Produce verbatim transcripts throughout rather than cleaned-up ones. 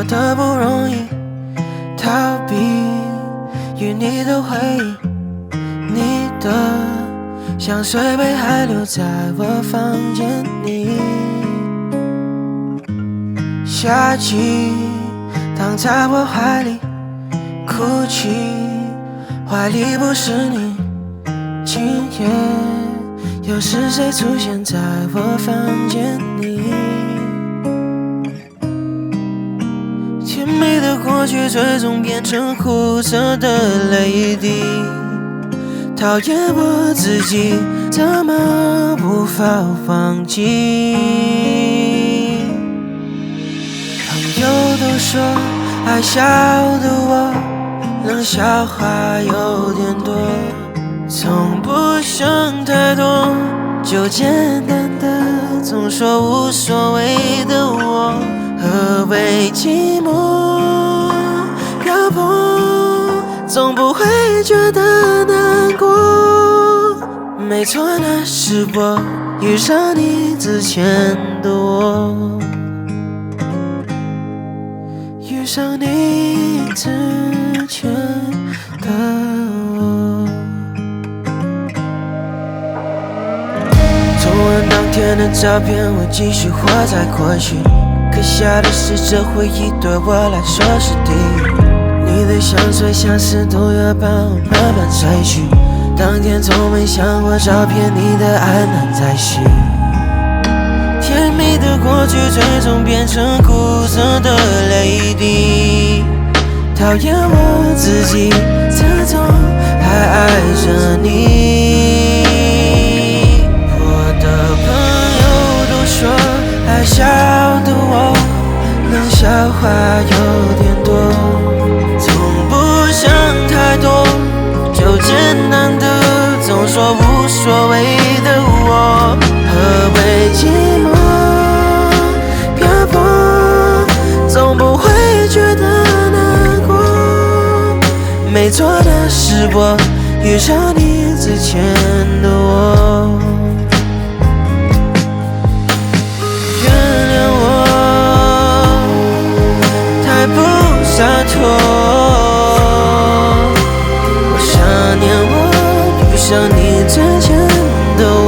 得不容易逃避与你的回忆，你的香水杯还留在我房间里。夏季躺在我怀里哭泣，怀里不是你，今夜又是谁出现在我房间里？甜蜜的过去最终变成苦涩的泪滴，讨厌我自己怎么无法忘记。朋友都说爱笑的我冷笑话有点多，从不想太多，就简单的总说无所谓的我，何为寂寞漂泊，总不会觉得难过。没错，那是我遇上你之前的我，遇上你之前的我。昨晚当天的照片，我继续活在过去。可笑的是，这回忆对我来说是地狱。你的香水像是毒药，把我慢慢萃取。当天从没想过照片你的爱难再续。甜蜜的过去最终变成苦涩的泪滴，讨厌我自己始终还爱着你。我的朋友都说爱笑的我冷笑话有点多，从不想太多，就简单的总说无所谓的我，何为寂寞漂泊，总不会觉得难过。没错，那是我遇上你之前的我。洒脱，我想念我遇上你之前的我。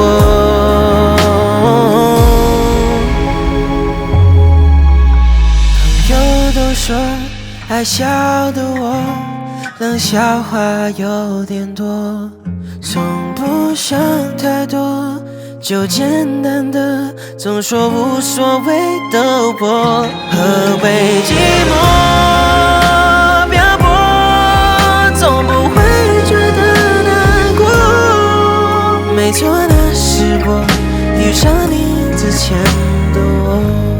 朋友都说爱笑的我冷笑话有点多，从不想太多，就简单的总说无所谓的我，何为寂寞漂泊，总不会觉得难过。没错，那是我遇上你之前的我。